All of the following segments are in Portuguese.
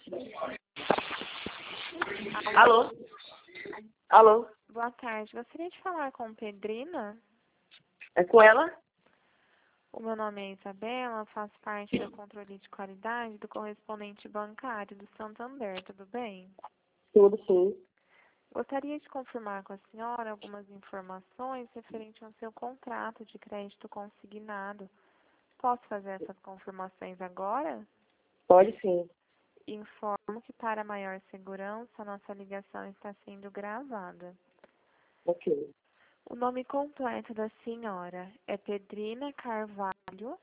Alô? Alô? Boa tarde. Gostaria de falar com Pedrina? É com ela? O meu nome é Isabela, faço parte do controle de qualidade do correspondente bancário do Santander, tudo bem? Tudo sim. Gostaria de confirmar com a senhora algumas informações referente ao seu contrato de crédito consignado. Posso fazer essas confirmações agora? Pode sim. Informo que, para maior segurança, a nossa ligação está sendo gravada. Ok. O nome completo da senhora é Pedrina Carvalho.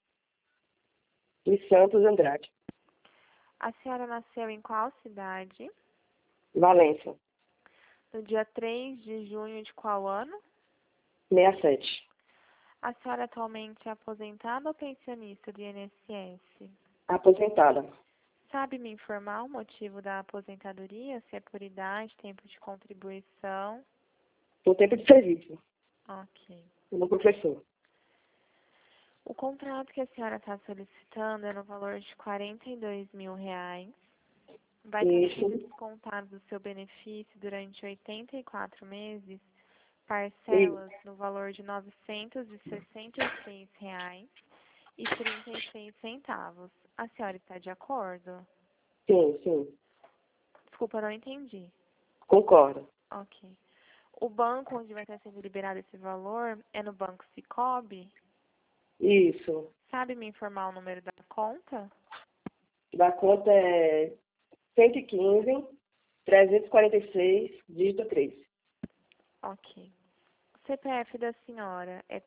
E Santos Andrade. A senhora nasceu em qual cidade? Valência. No dia 3 de junho de qual ano? 67. A senhora atualmente é aposentada ou pensionista do INSS? Aposentada. Sabe me informar o motivo da aposentadoria? Se é por idade, tempo de contribuição? Por tempo de serviço. Ok. Como professor. O contrato que a senhora está solicitando é no valor de R$ 42.000. Vai estar Isso. sendo descontado do seu benefício durante 84 meses, E, parcelas no valor de R$ 966,36. A senhora está de acordo? sim. Desculpa, não entendi. Concordo. Ok. O banco onde vai estar sendo liberado esse valor é no Banco Sicoob? Isso. Sabe me informar o número da conta? Da conta é 115, 346, dígito 3. Ok. O CPF da senhora é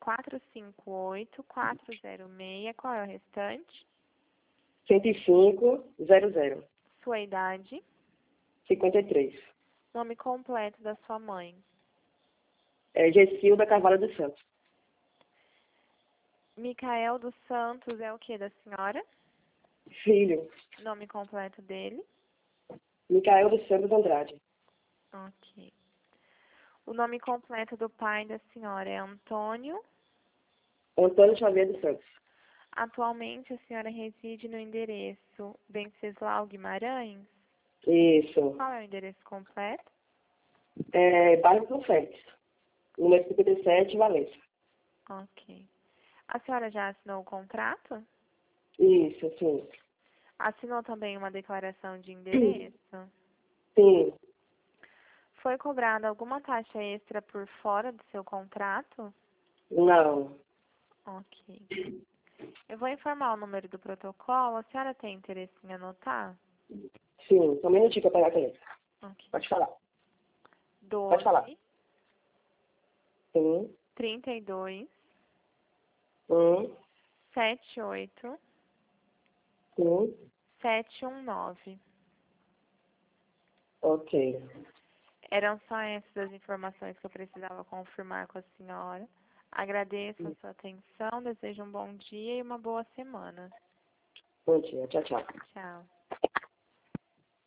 458406. Qual é o restante? 105, 00. Sua idade? 53. Nome completo da sua mãe? É Gessilda Carvalho dos Santos. Micael dos Santos é o que da senhora? Filho. Nome completo dele? Micael dos Santos Andrade. Ok. O nome completo do pai da senhora é Antônio. Antônio Xavier dos Santos. Atualmente a senhora reside no endereço Venceslau Guimarães? Isso. Qual é o endereço completo? É bairro São Félix. Número 57, Valência. Ok. A senhora já assinou o contrato? Isso, sim. Assinou também uma declaração de endereço? Sim. Foi cobrada alguma taxa extra por fora do seu contrato? Não. Ok. Eu vou informar o número do protocolo. A senhora tem interesse em anotar? Sim. Só um minutinho para pegar a caneta. Ok. Pode falar. 12, Pode falar. Sim. 32, 78, Sim. 719. Ok. Eram só essas as informações que eu precisava confirmar com a senhora. Agradeço a sua atenção, desejo um bom dia e uma boa semana. Bom dia. Tchau, tchau. Tchau.